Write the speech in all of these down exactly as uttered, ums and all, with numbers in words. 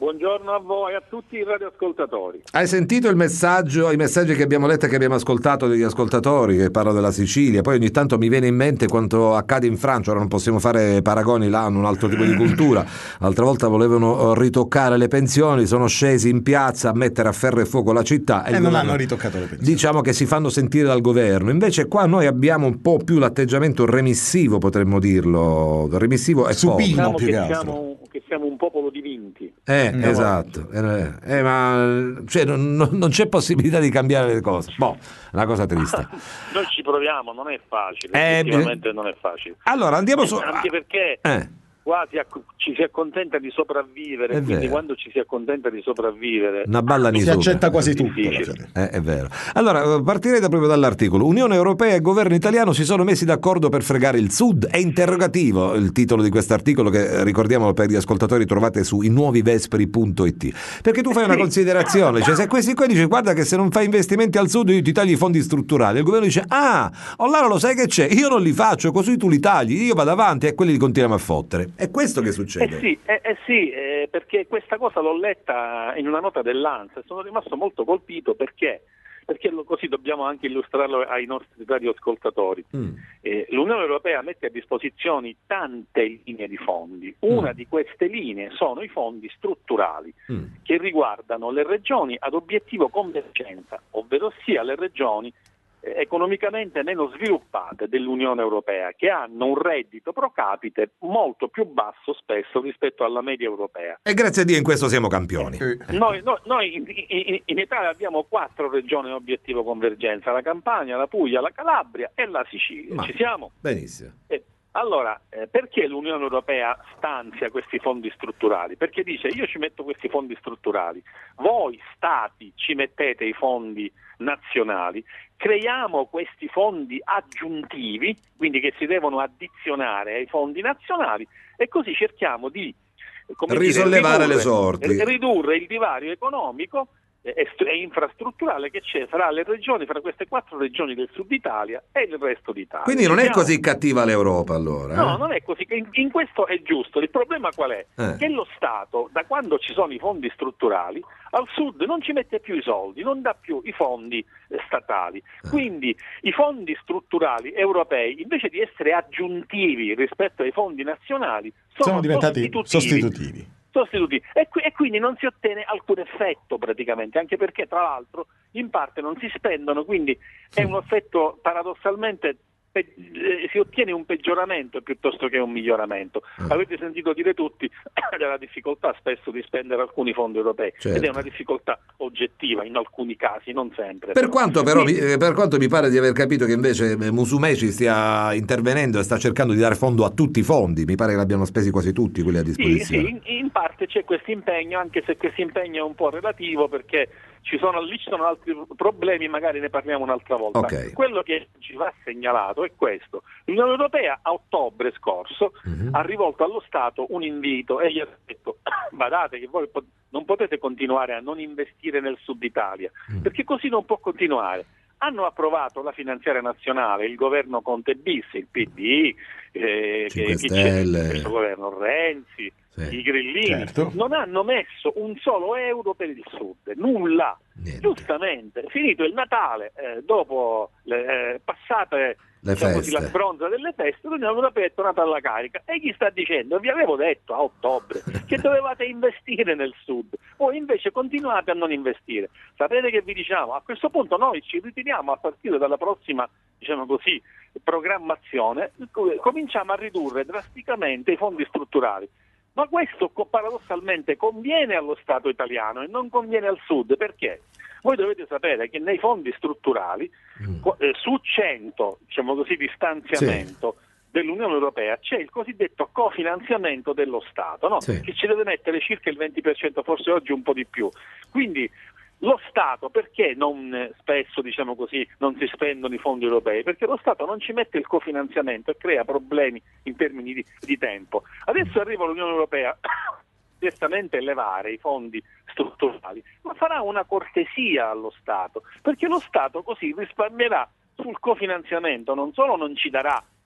Buongiorno a voi e a tutti i radioascoltatori. Hai sentito il messaggio, i messaggi che abbiamo letto e che abbiamo ascoltato degli ascoltatori che parlano della Sicilia? Poi ogni tanto mi viene in mente quanto accade in Francia. Ora non possiamo fare paragoni, là hanno un altro tipo di cultura. L'altra volta volevano ritoccare le pensioni, sono scesi in piazza a mettere a ferro e fuoco la città e, e non hanno ritoccato le pensioni. Diciamo che si fanno sentire dal governo. Invece qua noi abbiamo un po' più l'atteggiamento remissivo, potremmo dirlo. Remissivo e supino, diciamo più che che altro. Siamo, che siamo un popolo di vinti. Eh, no. esatto. Eh, eh, ma cioè, non, non c'è possibilità di cambiare le cose. Boh, una cosa triste. Noi ci proviamo, non è facile, Eh, effettivamente non è facile. Allora andiamo su. Anche perché Eh. qua si acc- ci si accontenta di sopravvivere, È quindi vero. quando ci si accontenta di sopravvivere Una balla Si nisuda. accetta quasi tutto. Difficile. Eh, è vero. Allora, partirei da proprio dall'articolo. Unione Europea e governo italiano si sono messi d'accordo per fregare il Sud. È interrogativo il titolo di quest'articolo che, ricordiamolo per gli ascoltatori, trovate su i nuovi vespri punto it. Perché tu fai una considerazione, cioè se questi qua dice guarda che se non fai investimenti al Sud io ti taglio i fondi strutturali, il governo dice ah, allora lo sai che c'è, io non li faccio, così tu li tagli, io vado avanti e quelli li continuiamo a fottere. È questo che succede. Eh sì, eh, eh sì eh, perché questa cosa l'ho letta in una nota dell'ANSA e sono rimasto molto colpito perché, perché lo, così dobbiamo anche illustrarlo ai nostri radioascoltatori. Mm. Eh, L'Unione Europea mette a disposizione tante linee di fondi. Una mm. di queste linee sono i fondi strutturali mm. che riguardano le regioni ad obiettivo convergenza, ovvero sia le regioni economicamente meno sviluppate dell'Unione Europea, che hanno un reddito pro capite molto più basso spesso rispetto alla media europea. E grazie a Dio in questo siamo campioni. Eh, noi, noi, noi in, in, in Italia abbiamo quattro regioni a obiettivo convergenza: la Campania, la Puglia, la Calabria e la Sicilia. Ma, ci siamo? Benissimo. Eh, allora, eh, perché l'Unione Europea stanzia questi fondi strutturali? Perché dice io ci metto questi fondi strutturali, voi Stati ci mettete i fondi nazionali, creiamo questi fondi aggiuntivi, quindi che si devono addizionare ai fondi nazionali, e così cerchiamo di come risollevare dire, ridurre, le sorti, ridurre il divario economico e infrastrutturale che c'è fra le regioni, fra queste quattro regioni del sud Italia e il resto d'Italia. Quindi non è Diciamo, così cattiva l'Europa allora? Eh? No, non è così, in, in questo è giusto. Il problema qual è? Eh. Che lo Stato, da quando ci sono i fondi strutturali, al sud non ci mette più i soldi, non dà più i fondi eh, statali. Eh. Quindi i fondi strutturali europei, invece di essere aggiuntivi rispetto ai fondi nazionali, sono, sono diventati sostitutivi. sostitutivi. sostitutivi. E, qui, e quindi non si ottiene alcun effetto praticamente, anche perché tra l'altro in parte non si spendono, quindi è un effetto paradossalmente pe- eh, si ottiene un peggioramento piuttosto che un miglioramento. Mm. Avete sentito dire tutti della difficoltà spesso di spendere alcuni fondi europei, certo. ed è una difficoltà oggettiva in alcuni casi, non sempre. Per però. quanto però Quindi, mi, per quanto mi pare di aver capito che invece Musumeci stia intervenendo e sta cercando di dare fondo a tutti i fondi, mi pare che l'abbiano spesi quasi tutti quelli a disposizione. Sì, sì, in, in parte c'è questo impegno, anche se questo impegno è un po' relativo, perché ci sono, lì ci sono altri problemi, magari ne parliamo un'altra volta. Okay. Quello che ci va segnalato è questo: l'Unione Europea a ottobre scorso uh-huh. ha rivolto allo Stato un invito e gli ha detto badate che voi non potete continuare a non investire nel sud Italia, uh-huh. perché così non può continuare. Hanno approvato la finanziaria nazionale, il governo Conte bis, il P D, eh, che, chi c'è questo governo, Renzi, sì. i grillini, certo. non hanno messo un solo euro per il sud, nulla. Niente. Giustamente, finito il Natale, eh, dopo le, eh, passate le diciamo feste. così, la sbronza delle feste, l'Unione Europea è tornata alla carica e gli sta dicendo: vi avevo detto a ottobre che dovevate investire nel sud, voi invece continuate a non investire. Sapete che vi diciamo? A questo punto noi ci ritiriamo a partire dalla prossima, diciamo così, programmazione, cominciamo a ridurre drasticamente i fondi strutturali. Ma questo paradossalmente conviene allo Stato italiano e non conviene al Sud. Perché? Voi dovete sapere che nei fondi strutturali mm. eh, su cento, diciamo così, di stanziamento sì. dell'Unione Europea c'è il cosiddetto cofinanziamento dello Stato, no? sì. che ci deve mettere circa il venti per cento, forse oggi un po' di più. Quindi lo Stato, perché non spesso, diciamo così, non si spendono i fondi europei? Perché lo Stato non ci mette il cofinanziamento e crea problemi in termini di, di tempo. Adesso arriva l'Unione Europea direttamente elevare i fondi strutturali, ma farà una cortesia allo Stato, perché lo Stato così risparmierà sul cofinanziamento, non solo non ci darà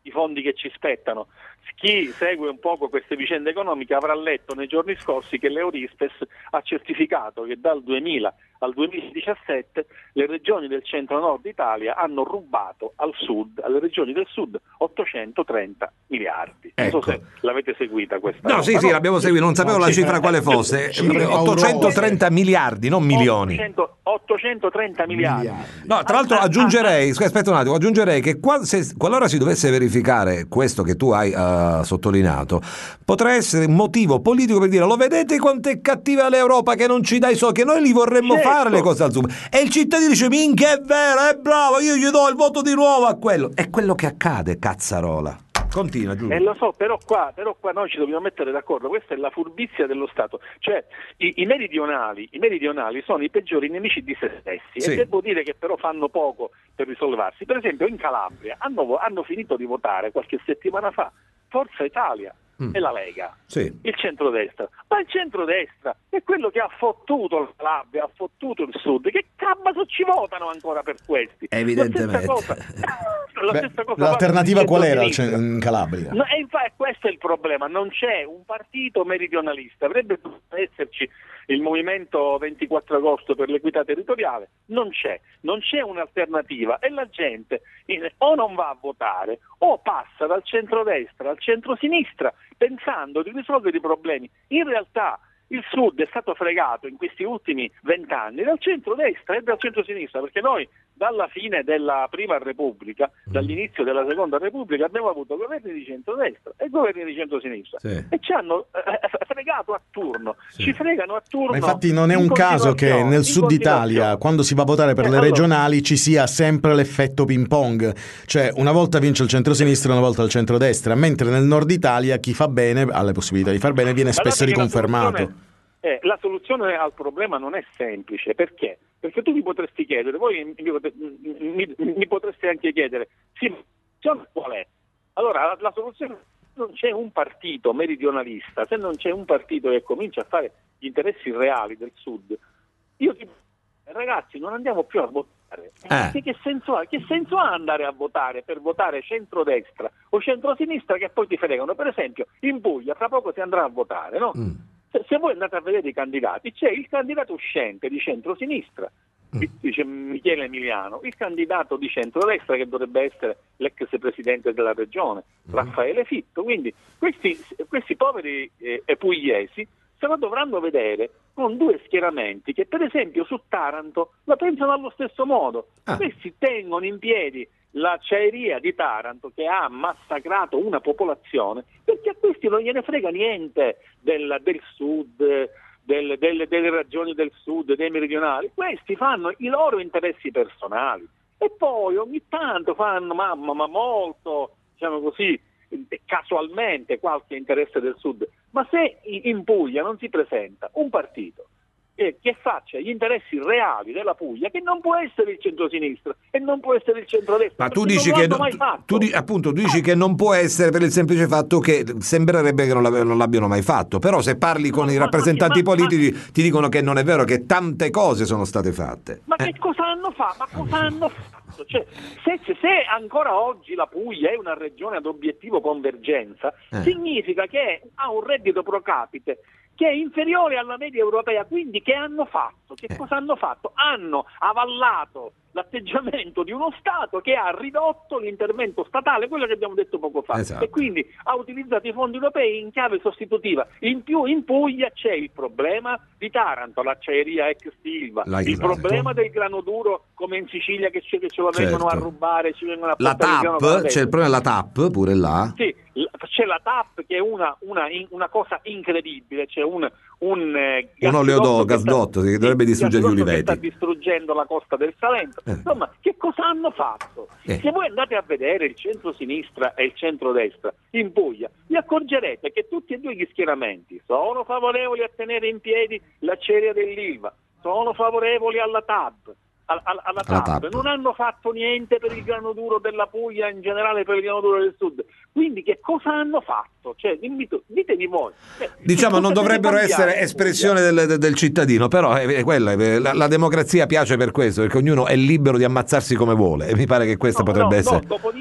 i fondi che ci spettano. Chi segue un poco queste vicende economiche avrà letto nei giorni scorsi che l'Eurispes ha certificato che dal duemila al duemiladiciassette le regioni del centro-nord Italia hanno rubato al sud, alle regioni del sud, ottocentotrenta miliardi. Non Ecco. so se l'avete seguita questa No, roba, sì, sì, l'abbiamo seguito, non sapevo No, la cifra- cifra quale fosse. cifra- ottocentotrenta miliardi, non milioni. ottocento ottocentotrenta miliardi. Miliardi. No, tra l'altro Ah, ah, aggiungerei, scusa, aspetta un attimo, aggiungerei che qua- se- qualora si dovesse verificare questo che tu hai eh, sottolineato, potrà essere un motivo politico per dire: lo vedete quanto è cattiva l'Europa che non ci dà i soldi, che noi li vorremmo Certo. fare le cose al sud. E il cittadino dice: minchia, è vero, è bravo, io gli do il voto di nuovo a quello. È quello che accade, cazzarola. Continua, Giulio. Eh, lo so, però qua, però qua noi ci dobbiamo mettere d'accordo, questa è la furbizia dello Stato, cioè i, i meridionali i meridionali sono i peggiori nemici di se stessi, Sì. e devo dire che però fanno poco per risollevarsi. Per esempio in Calabria hanno, hanno finito di votare qualche settimana fa Forza Italia Mm. e la Lega, Sì. il centrodestra, ma il centrodestra è quello che ha fottuto la Calabria, ha fottuto il sud, che cazzo ci votano ancora per questi? Evidentemente. La stessa cosa, la Beh, stessa cosa l'alternativa fa qual il era centro-sinistra. in Calabria? No, e infatti questo è il problema, non c'è un partito meridionalista, avrebbe dovuto esserci il movimento ventiquattro agosto per l'equità territoriale, non c'è, non c'è un'alternativa e la gente eh, o non va a votare o passa dal centrodestra al centrosinistra pensando di risolvere i problemi. In realtà il Sud è stato fregato in questi ultimi vent'anni dal centrodestra e dal centrosinistra, perché noi dalla fine della Prima Repubblica, dall'inizio della Seconda Repubblica, abbiamo avuto governi di centrodestra e governi di centrosinistra, Sì. e ci hanno eh, fregato a turno, Sì. ci fregano a turno. Ma infatti non è in un caso che continuazione, nel in sud continuazione. Italia, quando si va a votare per Eh, le allora- regionali, ci sia sempre l'effetto ping pong, cioè una volta vince il centrosinistra e una volta il centrodestra, mentre nel nord Italia chi fa bene ha le possibilità di far bene, viene spesso Guardate che la riconfermato. soluzione- Eh, la soluzione al problema non è semplice, perché? Perché tu mi potresti chiedere, voi mi, potre- mi, mi potreste anche chiedere, sì, ma la soluzione qual è? Allora, la, la soluzione, non c'è un partito meridionalista, se non c'è un partito che comincia a fare gli interessi reali del Sud, io ti ragazzi, non andiamo più a votare. Eh. Che, che senso ha? Che senso ha andare a votare per votare centrodestra o centrosinistra che poi ti fregano? Per esempio, in Puglia fra poco si andrà a votare, no? Mm. Se, se voi andate a vedere i candidati, c'è il candidato uscente di centrosinistra, Mm. dice Michele Emiliano, il candidato di centrodestra che dovrebbe essere l'ex presidente della regione, Raffaele Fitto. Quindi questi, questi poveri eh, pugliesi se lo dovranno vedere con due schieramenti che per esempio su Taranto la pensano allo stesso modo. Ah. Questi tengono in piedi l'acciaieria di Taranto che ha massacrato una popolazione, perché a questi non gliene frega niente del, del sud, del, del, delle ragioni del sud, dei meridionali. Questi fanno i loro interessi personali e poi ogni tanto fanno mamma ma molto, diciamo così, casualmente qualche interesse del sud. Ma se in Puglia non si presenta un partito che faccia gli interessi reali della Puglia, che non può essere il centrosinistra e non può essere il centrodestra, Ma tu perché dici non che l'hanno no- mai fatto. tu di- appunto tu dici che non può essere per il semplice fatto che sembrerebbe che non, l'ave- non l'abbiano mai fatto, però se parli con Ma- i ma- rappresentanti ma- ma- politici ti dicono che non è vero, che tante cose sono state fatte. Ma Eh. che cosa hanno fatto? Ma cosa hanno fatto? Cioè, se, se- se ancora oggi la Puglia è una regione ad obiettivo convergenza, Eh. significa che ha un reddito pro capite che è inferiore alla media europea. Quindi che hanno fatto? Che Eh. cosa hanno fatto? Hanno avallato l'atteggiamento di uno Stato che ha ridotto l'intervento statale, quello che abbiamo detto poco fa, Esatto. e quindi ha utilizzato i fondi europei in chiave sostitutiva. In più in Puglia c'è il problema di Taranto, l'acciaieria ex Silva, La- il esatto. problema del grano duro come in Sicilia che, ce, che ce lo vengono Certo. a rubare, ci vengono a La portare il grano TAP, calabrese. c'è il problema della TAP pure là. Sì, l- c'è la TAP che è una, una, in- una cosa incredibile, c'è un, un, eh, Un oleodotto, che sta- gasdotto, che dovrebbe sì, distruggere gli gasdotto che uliveti. sta distruggendo la costa del Salento. Eh. Insomma, che cosa hanno fatto? Eh. Se voi andate a vedere il centro-sinistra e il centro-destra in Puglia, vi accorgerete che tutti e due gli schieramenti sono favorevoli a tenere in piedi l'acciaieria dell'Ilva, sono favorevoli alla TAP, alla, alla, alla Alla TAP. TAP. Non hanno fatto niente per il grano duro della Puglia, in generale per il grano duro del Sud. Quindi che cosa hanno fatto? Cioè, dimmi tu, ditemi voi. Cioè, Diciamo che non cosa dovrebbero deve cambiare essere in espressione del, del- del cittadino, però è, è quella, è- la, la democrazia piace per questo, perché ognuno è libero di ammazzarsi come vuole e mi pare che questa No, potrebbe no, essere... no, dopodiché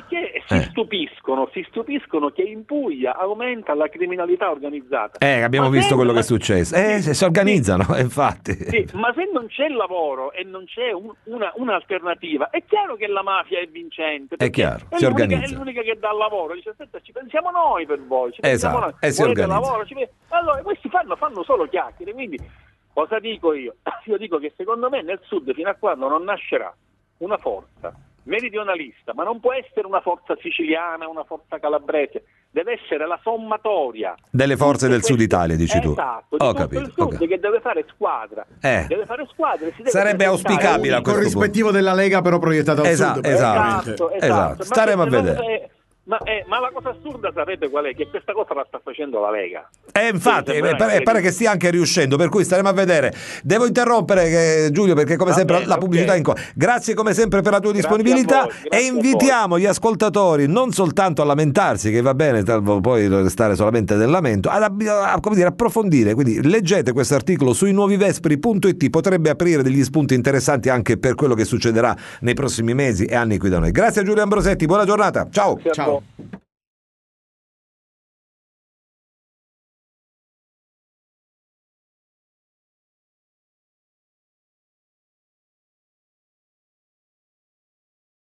si Eh. stupiscono, si stupiscono che in Puglia aumenta la criminalità organizzata. Eh, abbiamo Ma visto se- quello che ma- è successo. Eh, sì, si organizzano, infatti. sì, ma se non c'è lavoro e non c'è un- una, un'alternativa, è chiaro che la mafia è vincente. È perché chiaro, è si l'unica, organizza. è l'unica che dà lavoro. Dice, aspetta, ci pensiamo noi per voi. Ci pensiamo Esatto, noi. e si Volete organizza. lavoro? Ci pe- allora, questi fanno, fanno solo chiacchiere. Quindi, cosa dico io? Io dico che secondo me nel Sud, fino a quando non nascerà una forza meridionalista, ma non può essere una forza siciliana, una forza calabrese, deve essere la sommatoria Delle forze del Sud Italia, dici tu. Esatto, di Ho tutto capito, il Sud ok. che deve fare squadra, Eh. deve fare squadra e si deve Sarebbe presentare auspicabile a un- questo corrispettivo della Lega però proiettato al Esatto, sud. esatto. praticamente. Esatto, Esatto. esatto. Ma Staremo questa a vedere. cosa è- Ma, eh, ma la cosa assurda sapete qual è? Che questa cosa la sta facendo la Lega. Eh, infatti, Quindi eh, sembra pare, che- pare che stia anche riuscendo, per cui staremo a vedere. Devo interrompere, eh, Giulio, perché come Va sempre bene, la pubblicità ok. in qua. Grazie come sempre per la tua Grazie disponibilità a voi, e grazie a invitiamo gli ascoltatori non soltanto a lamentarsi, che va bene, tal- poi restare solamente nel lamento, ad, ab- a, come dire, approfondire. Quindi leggete questo articolo sui nuovivespri punto it, potrebbe aprire degli spunti interessanti anche per quello che succederà nei prossimi mesi e anni qui da noi. Grazie a Giulio Ambrosetti, buona giornata. Ciao. Grazie a Ciao. voi.